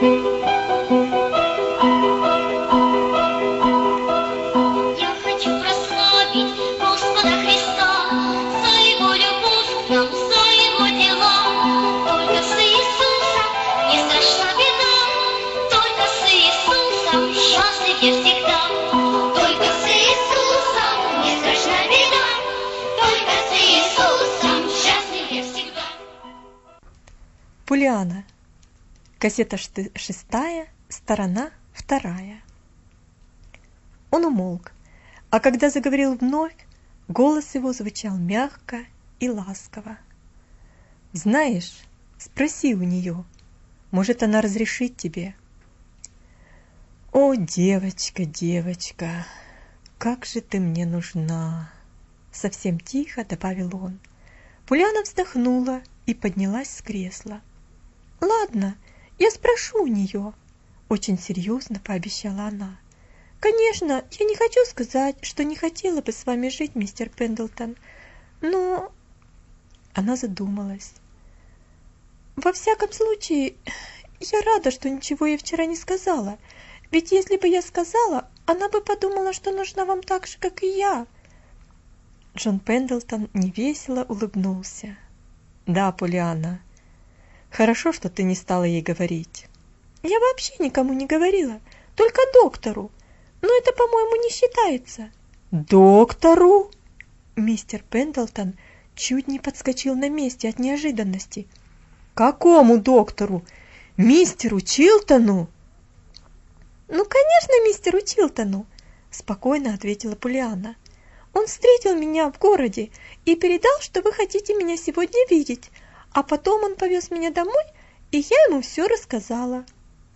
Я хочу прославить Господа Христа за Его любовь к нам, за Его дела. Только с Иисусом не страшна беда, только с Иисусом счастлив я всегда. Только с Иисусом не страшна беда, только с Иисусом счастлив я всегда. Полианна. Кассета 6, сторона 2. Он умолк, а когда заговорил вновь, голос его звучал мягко и ласково. «Знаешь, спроси у нее, может, она разрешит тебе». «О, девочка, девочка, как же ты мне нужна!» Совсем тихо добавил он. Полианна вздохнула и поднялась с кресла. «Ладно, я спрошу у нее», — очень серьезно пообещала она. «Конечно, я не хочу сказать, что не хотела бы с вами жить, мистер Пендлтон, но...» Она задумалась. «Во всяком случае, я рада, что ничего ей вчера не сказала, ведь если бы я сказала, она бы подумала, что нужна вам так же, как и я». Джон Пендлтон невесело улыбнулся. «Да, Полианна, хорошо, что ты не стала ей говорить». «Я вообще никому не говорила, только доктору. Но это, по-моему, не считается». «Доктору?» Мистер Пендлтон чуть не подскочил на месте от неожиданности. «Какому доктору? Мистеру Чилтону?» «Ну, конечно, мистеру Чилтону», — спокойно ответила Полианна. «Он встретил меня в городе и передал, что вы хотите меня сегодня видеть, а потом он повез меня домой, и я ему все рассказала».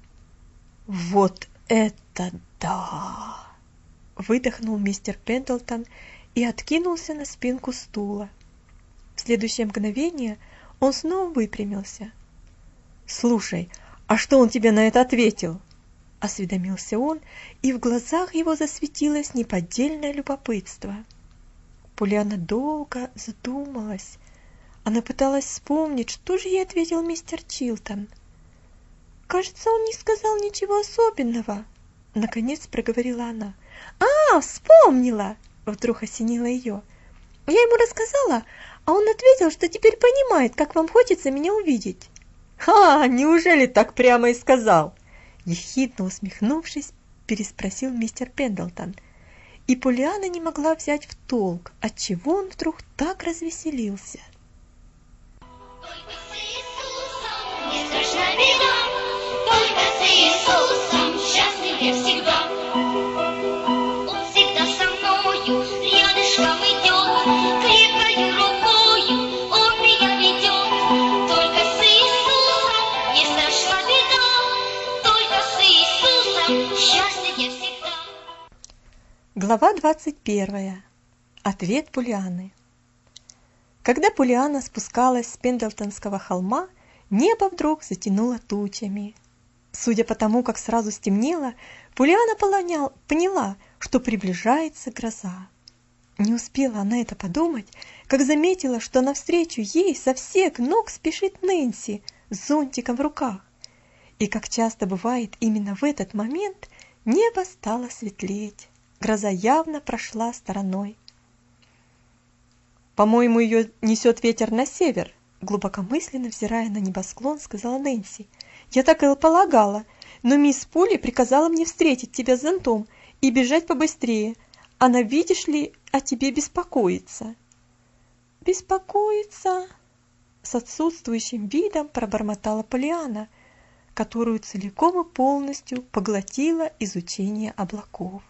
«Вот это да!» — выдохнул мистер Пендлтон и откинулся на спинку стула. В следующее мгновение он снова выпрямился. «Слушай, а что он тебе на это ответил?» — осведомился он, и в глазах его засветилось неподдельное любопытство. Полианна долго задумалась. Она пыталась вспомнить, что же ей ответил мистер Чилтон. «Кажется, он не сказал ничего особенного», — наконец проговорила она. «А, вспомнила!» — вдруг осенило ее. «Я ему рассказала, а он ответил, что теперь понимает, как вам хочется меня увидеть». «Ха, неужели так прямо и сказал?» Ехидно усмехнувшись, переспросил мистер Пендлтон. И Полианна не могла взять в толк, отчего он вдруг так развеселился. Только с Иисусом не страшна беда, только с Иисусом счастлив я всегда. Он всегда со мною, рядышком идет, крепкою рукою он меня ведет. Только с Иисусом не страшна беда, только с Иисусом счастлив я всегда. Глава 21. Ответ Полианны. Когда Полианна спускалась с Пендлтонского холма, небо вдруг затянуло тучами. Судя по тому, как сразу стемнело, Полианна поняла, что приближается гроза. Не успела она это подумать, как заметила, что навстречу ей со всех ног спешит Нэнси с зонтиком в руках. И, как часто бывает именно в этот момент, небо стало светлеть. Гроза явно прошла стороной. «По-моему, ее несет ветер на север», — глубокомысленно взирая на небосклон, сказала Нэнси. «Я так и полагала, но мисс Полли приказала мне встретить тебя с зонтом и бежать побыстрее. Она, видишь ли, о тебе беспокоится». «Беспокоится?» — с отсутствующим видом пробормотала Полианна, которую целиком и полностью поглотило изучение облаков.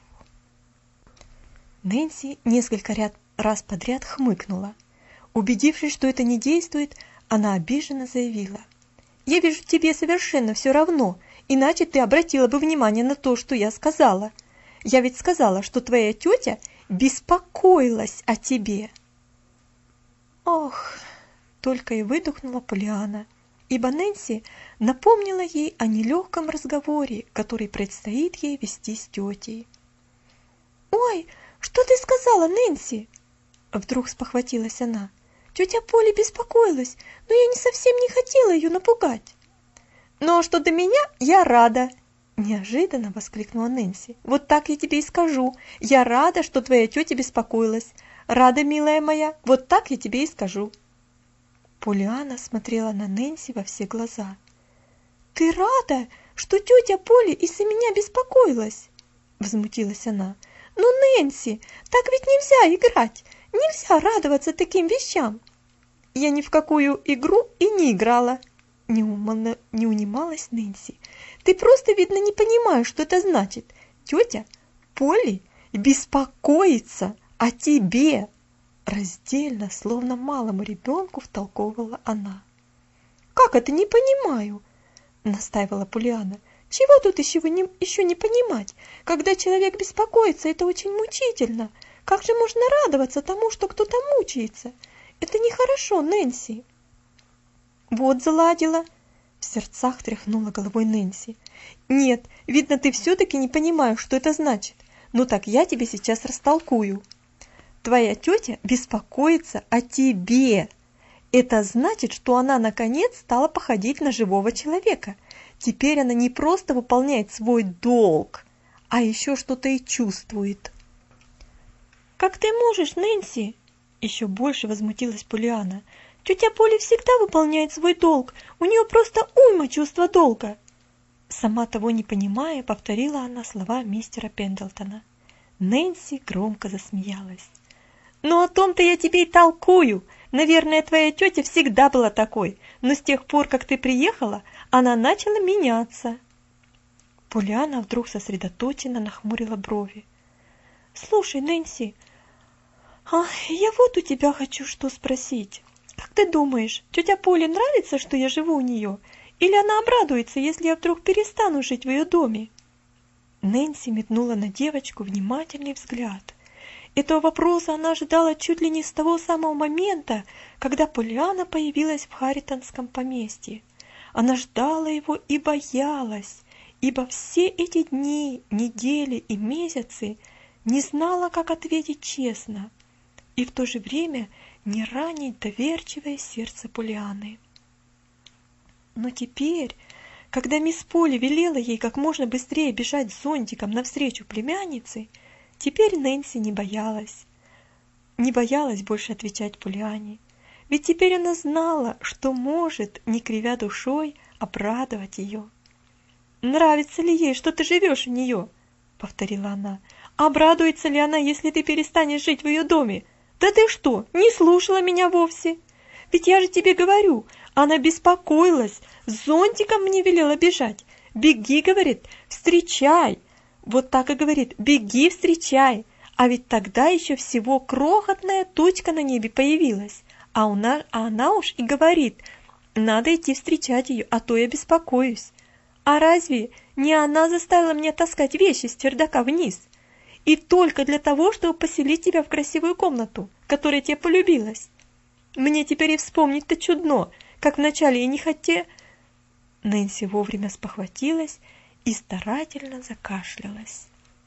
Нэнси несколько раз подряд хмыкнула. Убедившись, что это не действует, она обиженно заявила: «Я вижу, тебе совершенно все равно, иначе ты обратила бы внимание на то, что я сказала. Я ведь сказала, что твоя тетя беспокоилась о тебе». «Ох!» — только и выдохнула Полианна, ибо Нэнси напомнила ей о нелегком разговоре, который предстоит ей вести с тетей. «Ой, что ты сказала, Нэнси?» Вдруг спохватилась она. «Тетя Полли беспокоилась, но я не совсем не хотела ее напугать». Ну а что до меня, я рада!» Неожиданно воскликнула Нэнси. «Вот так я тебе и скажу. Я рада, что твоя тетя беспокоилась. Рада, милая моя, вот так я тебе и скажу». Поллианна смотрела на Нэнси во все глаза. «Ты рада, что тетя Полли из-за меня беспокоилась?» Возмутилась она. «Ну, Нэнси, так ведь нельзя играть. Нельзя радоваться таким вещам». «Я ни в какую игру и не играла», не унималась Нэнси. «Ты просто, видно, не понимаешь, что это значит. Тетя Полли беспокоится о тебе!» Раздельно, словно малому ребенку, втолковывала она. «Как это не понимаю?» настаивала Поллианна. «Чего тут еще не понимать? Когда человек беспокоится, это очень мучительно. Как же можно радоваться тому, что кто-то мучается? Это нехорошо, Нэнси». «Вот заладила!» В сердцах тряхнула головой Нэнси. «Нет, видно, ты все-таки не понимаешь, что это значит. Ну так я тебе сейчас растолкую. Твоя тетя беспокоится о тебе. Это значит, что она наконец стала походить на живого человека. Теперь она не просто выполняет свой долг, а еще что-то и чувствует». «Как ты можешь, Нэнси?» Еще больше возмутилась Поллианна. «Тетя Полли всегда выполняет свой долг. У нее просто уйма чувства долга». Сама того не понимая, повторила она слова мистера Пендлтона. Нэнси громко засмеялась. «Ну о том-то я тебе и толкую. Наверное, твоя тетя всегда была такой, но с тех пор, как ты приехала, она начала меняться». Поллианна вдруг сосредоточенно нахмурила брови. «Слушай, Нэнси, я вот у тебя хочу что спросить. Как ты думаешь, тетя Полли нравится, что я живу у нее? Или она обрадуется, если я вдруг перестану жить в ее доме?» Нэнси метнула на девочку внимательный взгляд. Этого вопроса она ожидала чуть ли не с того самого момента, когда Поллианна появилась в Харритонском поместье. Она ждала его и боялась, ибо все эти дни, недели и месяцы не знала, как ответить честно, и в то же время не ранить доверчивое сердце Поллианны. Но теперь, когда мисс Полли велела ей как можно быстрее бежать с зонтиком навстречу племяннице, теперь Нэнси не боялась больше отвечать Поллианне, ведь теперь она знала, что может, не кривя душой, обрадовать ее. «Нравится ли ей, что ты живешь у нее?» — повторила она. «Обрадуется ли она, если ты перестанешь жить в ее доме? Да ты что, не слушала меня вовсе? Ведь я же тебе говорю, она беспокоилась, с зонтиком мне велела бежать. Беги, говорит, встречай. Вот так и говорит, беги, встречай. А ведь тогда еще всего крохотная тучка на небе появилась. А она уж и говорит, надо идти встречать ее, а то я беспокоюсь. А разве не она заставила меня таскать вещи с чердака вниз? И только для того, чтобы поселить тебя в красивую комнату, которая тебе полюбилась. Мне теперь и вспомнить-то чудно, как вначале я не хотела...» Нэнси вовремя спохватилась и старательно закашлялась.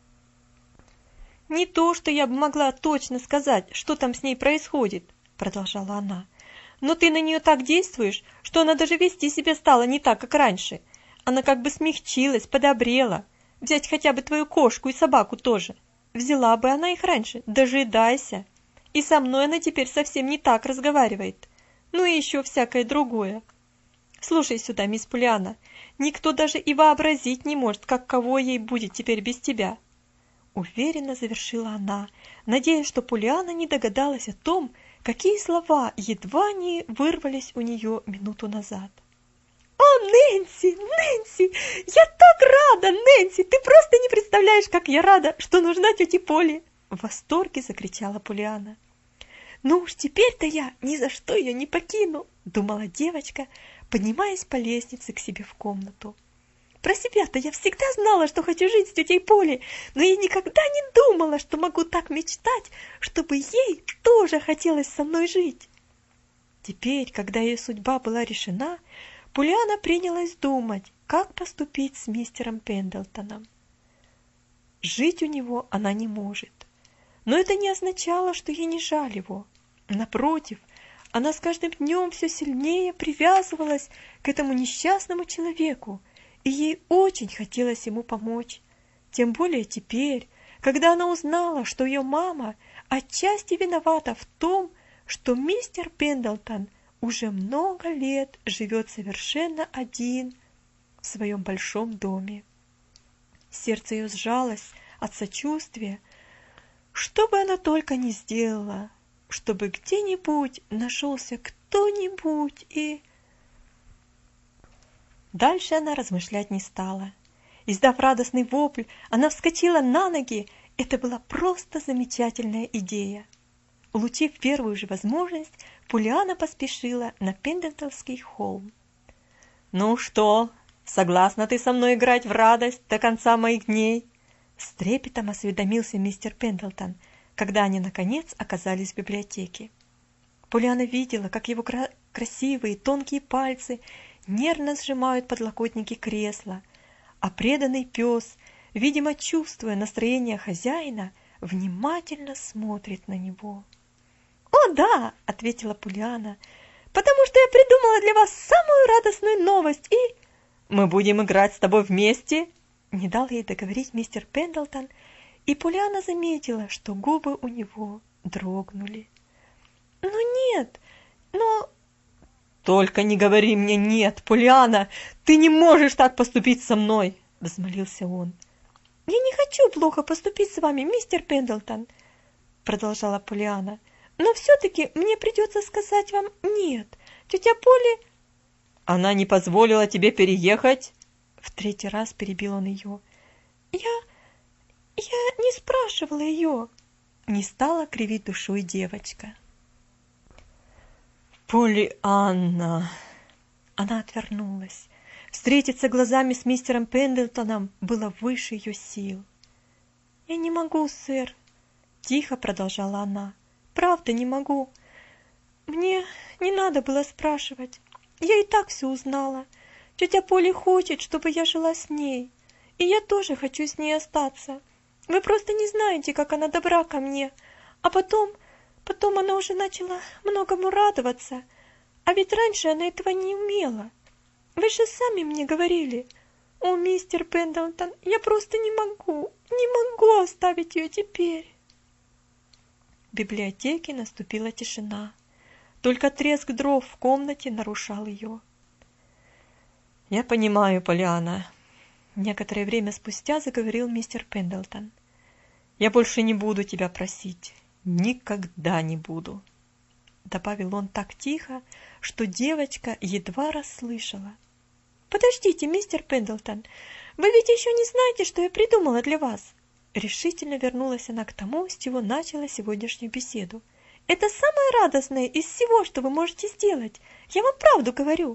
«Не то, что я бы могла точно сказать, что там с ней происходит», — продолжала она. «Но ты на нее так действуешь, что она даже вести себя стала не так, как раньше. Она как бы смягчилась, подобрела. Взять хотя бы твою кошку и собаку тоже. Взяла бы она их раньше, дожидайся. И со мной она теперь совсем не так разговаривает. Ну и еще всякое другое. Слушай сюда, мисс Поллианна, никто даже и вообразить не может, каково ей будет теперь без тебя». Уверенно завершила она, надеясь, что Поллианна не догадалась о том, какие слова едва не вырвались у нее минуту назад. «О, Нэнси, Нэнси, я так рада, Нэнси, ты просто не представляешь, как я рада, что нужна тете Полли!» В восторге закричала Поллианна. «Ну уж теперь-то я ни за что ее не покину», думала девочка, поднимаясь по лестнице к себе в комнату. «Про себя-то я всегда знала, что хочу жить с тетей Полли, но я никогда не думала, что могу так мечтать, чтобы ей тоже хотелось со мной жить». Теперь, когда ее судьба была решена, Поллианна принялась думать, как поступить с мистером Пендлтоном. Жить у него она не может, но это не означало, что ей не жаль его. Напротив, Она с каждым днем все сильнее привязывалась к этому несчастному человеку, и ей очень хотелось ему помочь. Тем более теперь, когда она узнала, что ее мама отчасти виновата в том, что мистер Пендлтон уже много лет живет совершенно один в своем большом доме. Сердце ее сжалось от сочувствия. Что бы она только ни сделала, чтобы где-нибудь нашелся кто-нибудь и... Дальше она размышлять не стала. Издав радостный вопль, она вскочила на ноги. Это была просто замечательная идея. Улучив первую же возможность, Поллианна поспешила на Пендлтонский холм. «Ну что, согласна ты со мной играть в радость до конца моих дней?» С трепетом осведомился мистер Пендлтон, когда они, наконец, оказались в библиотеке. Поллианна видела, как его красивые тонкие пальцы нервно сжимают подлокотники кресла, а преданный пес, видимо, чувствуя настроение хозяина, внимательно смотрит на него. «О, да!» — ответила Поллианна, «потому что я придумала для вас самую радостную новость, и...» «Мы будем играть с тобой вместе!» Не дал ей договорить мистер Пендлтон, и Поллианна заметила, что губы у него дрогнули. «Ну нет, но...» «Только не говори мне «нет», Поллианна! Ты не можешь так поступить со мной!» — взмолился он. «Я не хочу плохо поступить с вами, мистер Пендлтон», — продолжала Поллианна. «Но все-таки мне придется сказать вам «нет». Тетя Полли...» «Она не позволила тебе переехать?» В третий раз перебил он ее. Я не спрашивала ее», — не стала кривить душой девочка. «Поллианна!» Она отвернулась. Встретиться глазами с мистером Пендлтоном было выше ее сил. «Я не могу, сэр», — тихо продолжала она. «Правда не могу. Мне не надо было спрашивать. Я и так все узнала. Тетя Полли хочет, чтобы я жила с ней. И я тоже хочу с ней остаться. Вы просто не знаете, как она добра ко мне. А потом она уже начала многому радоваться. А ведь раньше она этого не умела. Вы же сами мне говорили. О, мистер Пендлтон, я просто не могу оставить ее теперь». В библиотеке наступила тишина. Только треск дров в комнате нарушал ее. «Я понимаю, Поллианна», — некоторое время спустя заговорил мистер Пендлтон. «Я больше не буду тебя просить. Никогда не буду», — добавил он так тихо, что девочка едва расслышала. «Подождите, мистер Пендлтон, вы ведь еще не знаете, что я придумала для вас?» Решительно вернулась она к тому, с чего начала сегодняшнюю беседу. «Это самое радостное из всего, что вы можете сделать. Я вам правду говорю».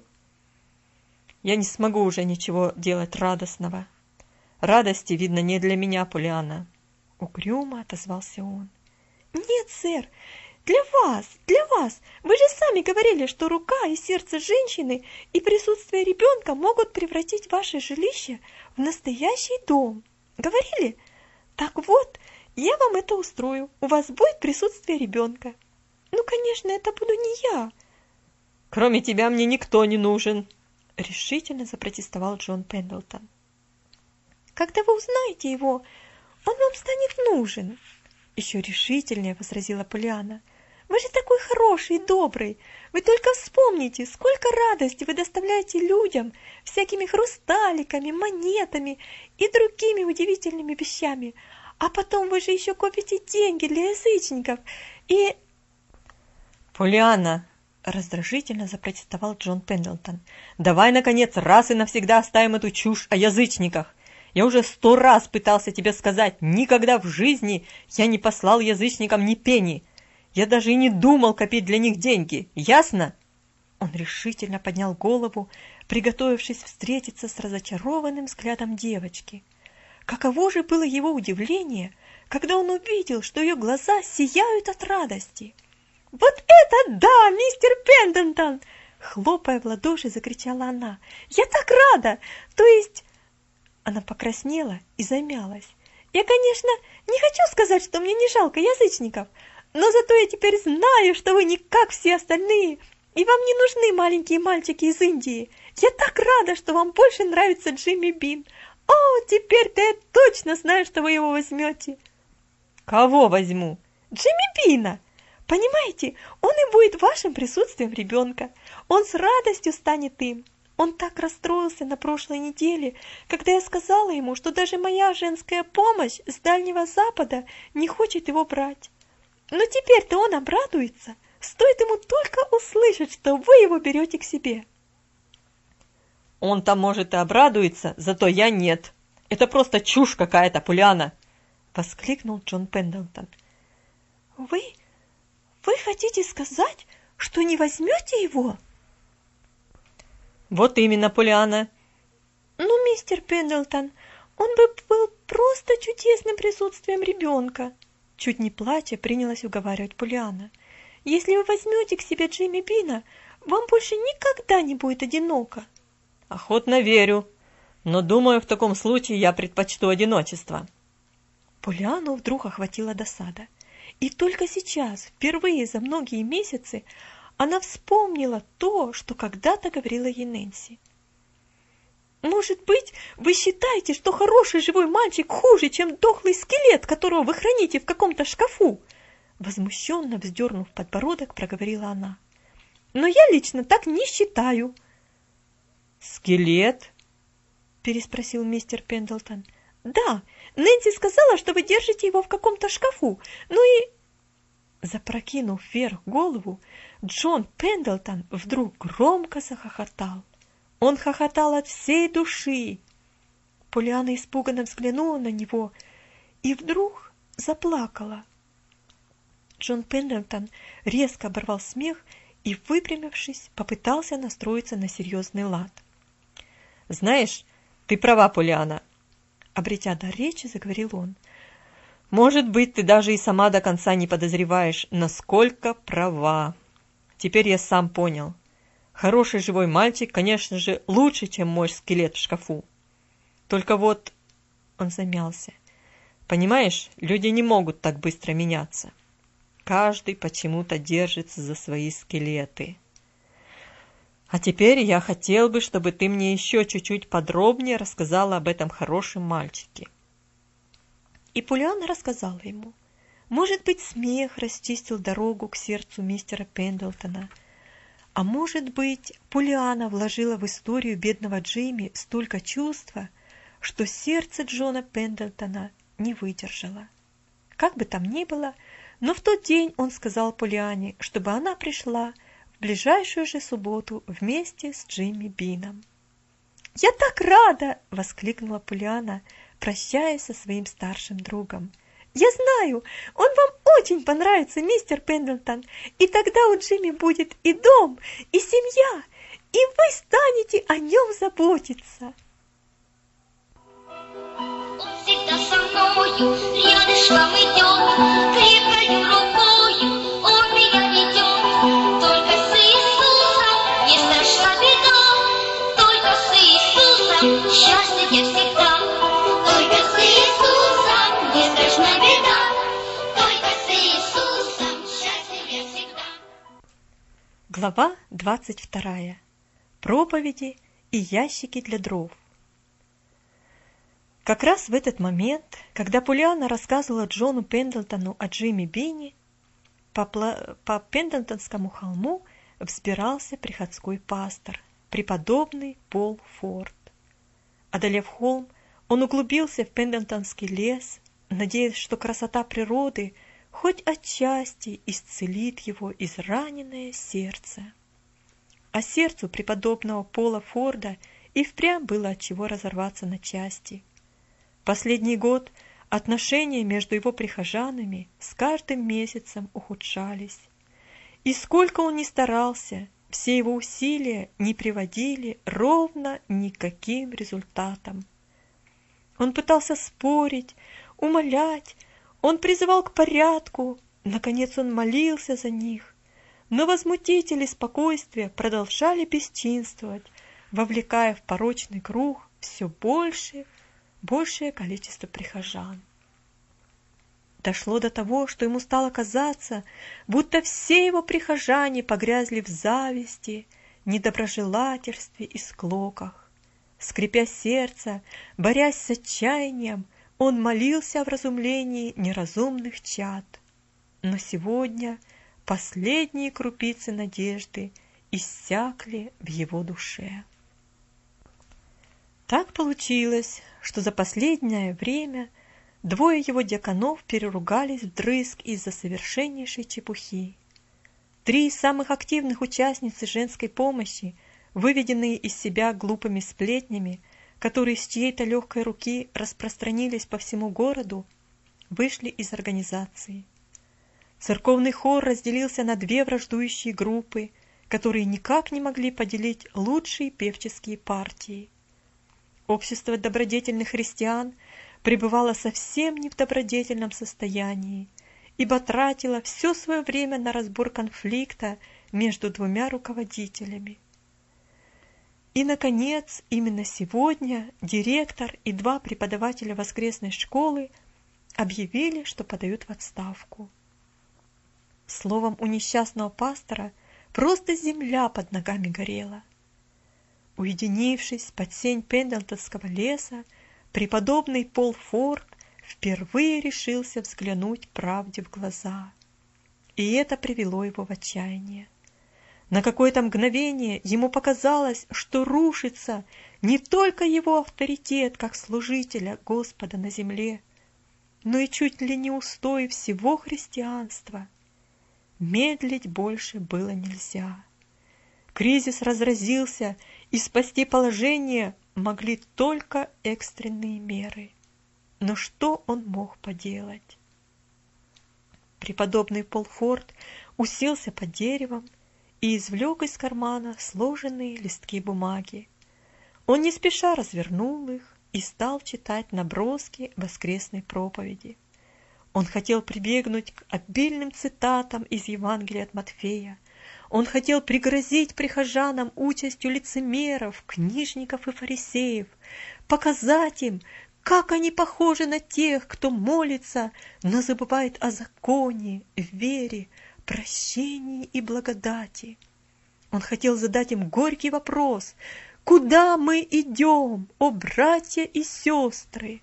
«Я не смогу уже ничего делать радостного. Радости, видно, не для меня, Поллианна», — угрюмо отозвался он. «Нет, сэр, для вас. Вы же сами говорили, что рука и сердце женщины и присутствие ребенка могут превратить ваше жилище в настоящий дом. Говорили? Так вот, я вам это устрою. У вас будет присутствие ребенка. Ну, конечно, это буду не я». «Кроме тебя мне никто не нужен», — решительно запротестовал Джон Пендлтон. «Когда вы узнаете его, он вам станет нужен», — еще решительнее возразила Поллианна. «Вы же такой хороший и добрый. Вы только вспомните, сколько радости вы доставляете людям всякими хрусталиками, монетами и другими удивительными вещами. А потом вы же еще копите деньги для язычников и...» «Поллианна!» — раздражительно запротестовал Джон Пендлтон. «Давай, наконец, раз и навсегда оставим эту чушь о язычниках. Я уже 100 раз пытался тебе сказать, никогда в жизни я не послал язычникам ни пени. Я даже и не думал копить для них деньги. Ясно?» Он решительно поднял голову, приготовившись встретиться с разочарованным взглядом девочки. Каково же было его удивление, когда он увидел, что ее глаза сияют от радости. «Вот это да, мистер Пендлтон!» Хлопая в ладоши, закричала она. «Я так рада! То есть...» Она покраснела и замялась. «Я, конечно, не хочу сказать, что мне не жалко язычников, Но зато я теперь знаю, что вы не как все остальные, и вам не нужны маленькие мальчики из Индии. Я так рада, что вам больше нравится Джимми Бин. О, теперь-то я точно знаю, что вы его возьмете. Кого возьму? Джимми Бина. Понимаете, он и будет вашим присутствием ребенка. Он с радостью станет им. Он так расстроился на прошлой неделе, когда я сказала ему, что даже моя женская помощь с Дальнего Запада не хочет его брать. Но теперь-то он обрадуется. Стоит ему только услышать, что вы его берете к себе. Он-то, может, и обрадуется, зато я нет. Это просто чушь какая-то, Полианна!» — воскликнул Джон Пендлтон. Вы хотите сказать, что не возьмете его? Вот именно, Полианна. Ну, мистер Пендлтон, он бы был просто чудесным присутствием ребенка. Чуть не плача, принялась уговаривать Полианна. Если вы возьмете к себе Джимми Бина, вам больше никогда не будет одиноко. Охотно верю, но думаю, в таком случае я предпочту одиночество. Полианну вдруг охватила досада. И только сейчас, впервые за многие месяцы, она вспомнила то, что когда-то говорила ей Нэнси. «Может быть, вы считаете, что хороший живой мальчик хуже, чем дохлый скелет, которого вы храните в каком-то шкафу?» Возмущенно вздернув подбородок, проговорила она. «Но я лично так не считаю». «Скелет?» – переспросил мистер Пендлтон. «Да, Нэнси сказала, что вы держите его в каком-то шкафу. Ну и...» Запрокинув вверх голову, Джон Пендлтон вдруг громко захохотал. Он хохотал от всей души. Полианна испуганно взглянула на него и вдруг заплакала. Джон Пендлтон резко оборвал смех и, выпрямившись, попытался настроиться на серьезный лад. «Знаешь, ты права, Полианна», — обретя дар речи, заговорил он. «Может быть, ты даже и сама до конца не подозреваешь, насколько права. Теперь я сам понял. Хороший живой мальчик, конечно же, лучше, чем мой скелет в шкафу. Только вот...» Он замялся. «Понимаешь, люди не могут так быстро меняться. Каждый почему-то держится за свои скелеты. А теперь я хотел бы, чтобы ты мне еще чуть-чуть подробнее рассказала об этом хорошем мальчике». И Полианна рассказала ему. Может быть, смех расчистил дорогу к сердцу мистера Пендлтона, а может быть, Полианна вложила в историю бедного Джимми столько чувства, что сердце Джона Пендлтона не выдержало. Как бы там ни было, но в тот день он сказал Полианне, чтобы она пришла в ближайшую же субботу вместе с Джимми Бином. «Я так рада!» — воскликнула Полианна, прощаясь со своим старшим другом. «Я знаю, он вам очень понравится, мистер Пендлтон, и тогда у Джимми будет и дом, и семья, и вы станете о нем заботиться». Он всегда со мною, рядышком идет, крепкою рукою он меня ведет. Только с Иисусом не страшна беда, только с Иисусом счастлив я всегда. Только с Иисусом не страшна беда, только с Иисусом счастлив я всегда. Глава 22. Проповеди и ящики для дров. Как раз в этот момент, когда Полианна рассказывала Джону Пендлтону о Джимми Бине, по Пендлтонскому холму взбирался приходской пастор, преподобный Пол Форд. Одолев холм, он углубился в Пендлтонский лес, надеясь, что красота природы хоть отчасти исцелит его израненное сердце. А сердцу преподобного Пола Форда и впрямь было от чего разорваться на части. Последний год отношения между его прихожанами с каждым месяцем ухудшались. И сколько он ни старался, все его усилия не приводили ровно никаким результатам. Он пытался спорить, умолять, он призывал к порядку, наконец он молился за них, но возмутители спокойствия продолжали бесчинствовать, вовлекая в порочный круг все большее количество прихожан. Дошло до того, что ему стало казаться, будто все его прихожане погрязли в зависти, недоброжелательстве и склоках. Скрипя сердце, борясь с отчаянием, он молился о вразумлении неразумных чад. Но сегодня последние крупицы надежды иссякли в его душе. Так получилось, что за последнее время двое его дьяконов переругались вдрызг из-за совершеннейшей чепухи. 3 самых активных участницы женской помощи, выведенные из себя глупыми сплетнями, которые с чьей-то легкой руки распространились по всему городу, вышли из организации. Церковный хор разделился на 2 враждующие группы, которые никак не могли поделить лучшие певческие партии. Общество добродетельных христиан пребывало совсем не в добродетельном состоянии, ибо тратило все свое время на разбор конфликта между 2 руководителями. И, наконец, именно сегодня директор и 2 преподавателя воскресной школы объявили, что подают в отставку. Словом, у несчастного пастора просто земля под ногами горела. Уединившись под сень Пендлтонского леса, преподобный Пол Форд впервые решился взглянуть правде в глаза. И это привело его в отчаяние. На какое-то мгновение ему показалось, что рушится не только его авторитет как служителя Господа на земле, но и чуть ли не устой всего христианства. Медлить больше было нельзя. Кризис разразился, и спасти положение могли только экстренные меры. Но что он мог поделать? Преподобный Пол Форд уселся под деревом и извлек из кармана сложенные листки бумаги. Он не спеша развернул их и стал читать наброски воскресной проповеди. Он хотел прибегнуть к обильным цитатам из Евангелия от Матфея. Он хотел пригрозить прихожанам участью лицемеров, книжников и фарисеев, показать им, как они похожи на тех, кто молится, но забывает о законе, вере, прощении и благодати. Он хотел задать им горький вопрос: «Куда мы идем, о братья и сестры?»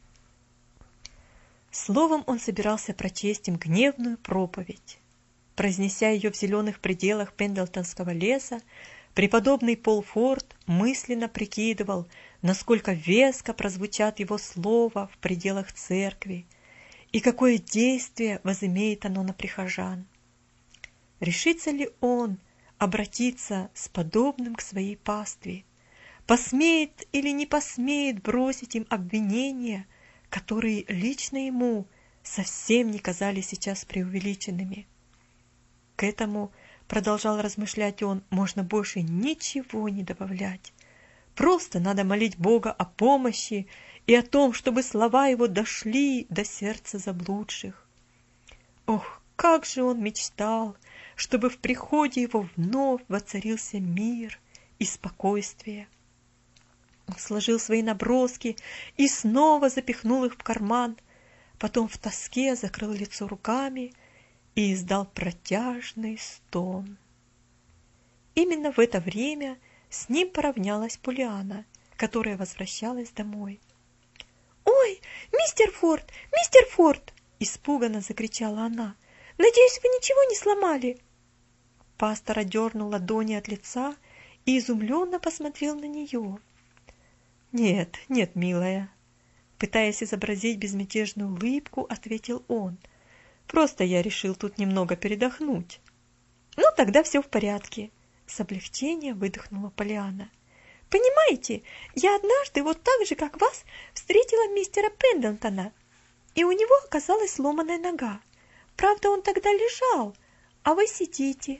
Словом, он собирался прочесть им гневную проповедь. Произнеся ее в зеленых пределах Пендлтонского леса, преподобный Пол Форд мысленно прикидывал, насколько веско прозвучат его слова в пределах церкви и какое действие возымеет оно на прихожан. Решится ли он обратиться с подобным к своей пастве? Посмеет или не посмеет бросить им обвинения, которые лично ему совсем не казались сейчас преувеличенными? К этому, продолжал размышлять он, можно больше ничего не добавлять. Просто надо молить Бога о помощи и о том, чтобы слова его дошли до сердца заблудших. Ох, как же он мечтал, чтобы в приходе его вновь воцарился мир и спокойствие. Он сложил свои наброски и снова запихнул их в карман, потом в тоске закрыл лицо руками и издал протяжный стон. Именно в это время с ним поравнялась Полианна, которая возвращалась домой. «Ой, мистер Форд, мистер Форд!» – испуганно закричала она. «Надеюсь, вы ничего не сломали?» Пастор отдернул ладони от лица и изумленно посмотрел на нее. «Нет, нет, милая», – пытаясь изобразить безмятежную улыбку, ответил он. «Просто я решил тут немного передохнуть». «Ну, тогда все в порядке», – с облегчением выдохнула Полианна. «Понимаете, я однажды вот так же, как вас, встретила мистера Пендлтона, и у него оказалась сломанная нога. Правда, он тогда лежал, а вы сидите».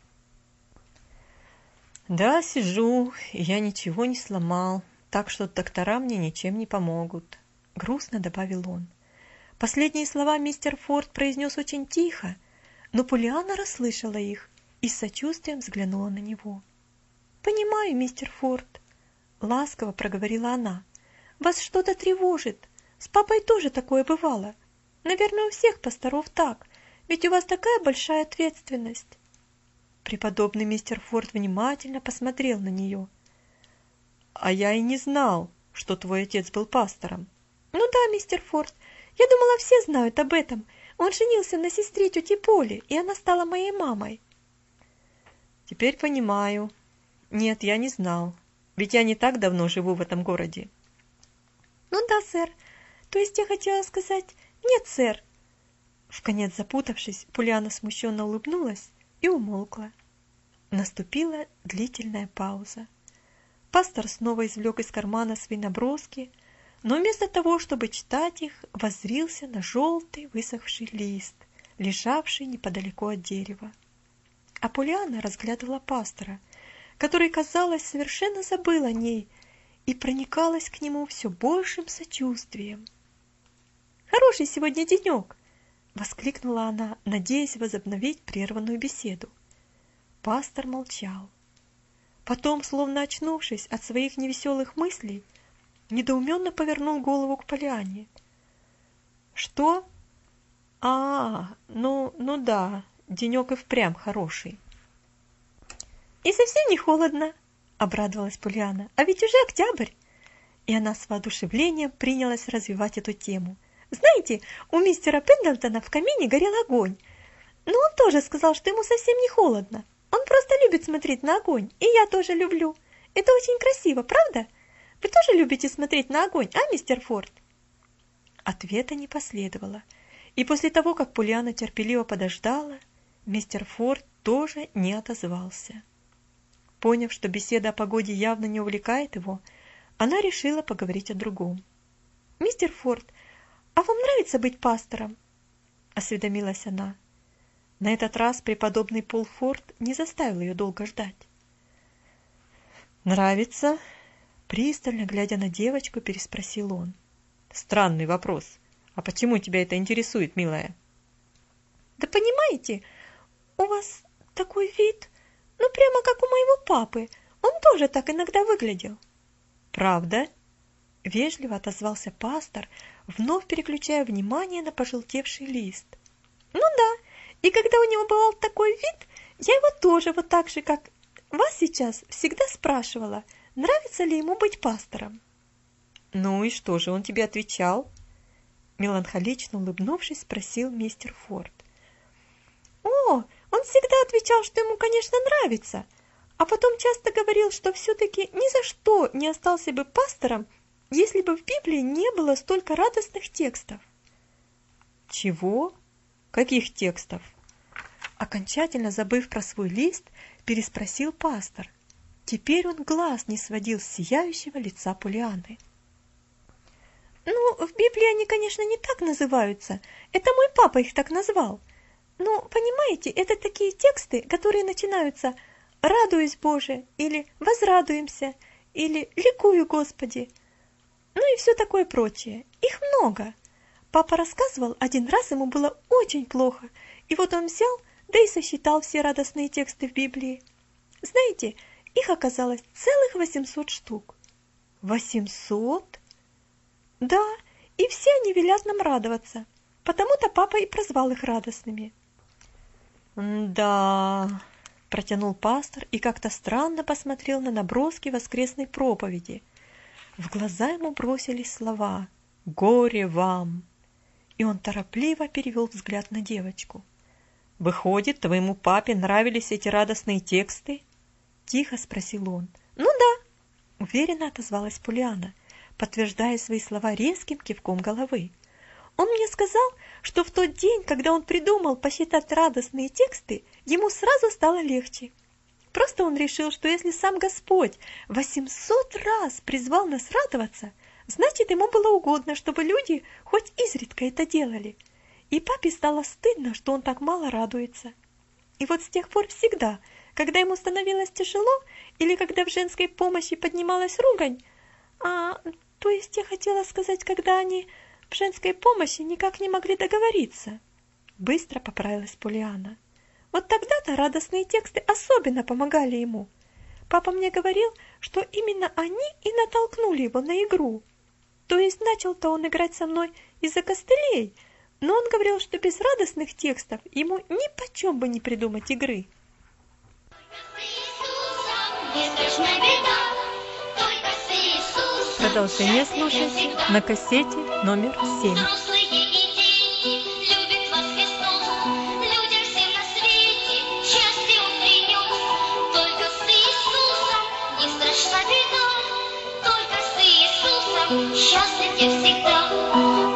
«Да, сижу, и я ничего не сломал, так что доктора мне ничем не помогут», — грустно добавил он. Последние слова мистер Форд произнес очень тихо, но Полианна расслышала их и с сочувствием взглянула на него. «Понимаю, мистер Форд», — ласково проговорила она. «Вас что-то тревожит. С папой тоже такое бывало. Наверное, у всех пасторов так, ведь у вас такая большая ответственность. Преподобный мистер Форд внимательно посмотрел на нее. А я и не знал, что твой отец был пастором. Ну да, мистер Форд, я думала, все знают об этом. Он женился на сестре тети Поли, и она стала моей мамой. Теперь понимаю. Нет, я не знал, ведь я не так давно живу в этом городе. Ну да, сэр. То есть я хотела сказать, нет, сэр. Вконец запутавшись, Полианна смущенно улыбнулась и умолкла. Наступила длительная пауза. Пастор снова извлек из кармана свои наброски, но вместо того, чтобы читать их, воззрился на желтый высохший лист, лежавший неподалеку от дерева. А Полианна разглядывала пастора, который, казалось, совершенно забыл о ней и проникалась к нему все большим сочувствием. «Хороший сегодня денек!» — воскликнула она, надеясь возобновить прерванную беседу. Пастор молчал. Потом, словно очнувшись от своих невеселых мыслей, недоуменно повернул голову к Полианне. «Что? Ну да, денек и впрямь хороший». «И совсем не холодно», — обрадовалась Полианна, «а ведь уже октябрь». И она с воодушевлением принялась развивать эту тему. «Знаете, у мистера Пендлтона в камине горел огонь, но он тоже сказал, что ему совсем не холодно. Он просто любит смотреть на огонь, и я тоже люблю. Это очень красиво, правда? Вы тоже любите смотреть на огонь, а, мистер Форд?» Ответа не последовало, и после того, как Полианна терпеливо подождала, мистер Форд тоже не отозвался. Поняв, что беседа о погоде явно не увлекает его, она решила поговорить о другом. «Мистер Форд, а вам нравится быть пастором?» — осведомилась она. На этот раз преподобный Пол Форд не заставил ее долго ждать. «Нравится?» — пристально глядя на девочку, переспросил он. «Странный вопрос. А почему тебя это интересует, милая?» «Да понимаете, у вас такой вид, ну прямо как у моего папы. Он тоже так иногда выглядел». «Правда?» — вежливо отозвался пастор, вновь переключая внимание на пожелтевший лист. «Ну да, и когда у него бывал такой вид, я его тоже вот так же, как вас сейчас, всегда спрашивала, нравится ли ему быть пастором». «Ну и что же он тебе отвечал?» Меланхолично улыбнувшись, спросил мистер Форд. «О, он всегда отвечал, что ему, конечно, нравится, а потом часто говорил, что все-таки ни за что не остался бы пастором, если бы в Библии не было столько радостных текстов». «Чего? Каких текстов?» Окончательно забыв про свой лист, переспросил пастор. Теперь он глаз не сводил с сияющего лица Полианны. «Ну, в Библии они, конечно, не так называются. Это мой папа их так назвал. Но, понимаете, это такие тексты, которые начинаются «Радуюсь, Боже» или «Возрадуемся» или «Ликую, Господи». Ну и все такое прочее. Их много. Папа рассказывал, один раз ему было очень плохо, и вот он взял, да и сосчитал все радостные тексты в Библии. Знаете, их оказалось целых 800 штук. 800? Да, и все они велят нам радоваться. Потому-то папа и прозвал их радостными. «Да», — протянул пастор и как-то странно посмотрел на наброски воскресной проповеди. В глаза ему бросились слова «Горе вам!» И он торопливо перевел взгляд на девочку. «Выходит, твоему папе нравились эти радостные тексты?» — тихо спросил он. «Ну да», — уверенно отозвалась Полианна, подтверждая свои слова резким кивком головы. «Он мне сказал, что в тот день, когда он придумал посчитать радостные тексты, ему сразу стало легче. Просто он решил, что если сам Господь 800 раз призвал нас радоваться, значит, ему было угодно, чтобы люди хоть изредка это делали. И папе стало стыдно, что он так мало радуется. И вот с тех пор всегда, когда ему становилось тяжело или когда в женской помощи поднималась ругань, то есть я хотела сказать, когда они в женской помощи никак не могли договориться», — быстро поправилась Полианна. «Вот тогда-то радостные тексты особенно помогали ему. Папа мне говорил, что именно они и натолкнули его на игру. То есть начал-то он играть со мной из-за костылей, Но он говорил, что без радостных текстов ему нипочем бы не придумать игры. С Иисусом не страшна беда, только с Иисусом. Продолжение счастье слушайте всегда. на кассете номер 7. Взрослые и дети, любит вас Христос, людям всем на свете счастье Он принес. Только с Иисусом не страшна беда, только с Иисусом счастливы всегда.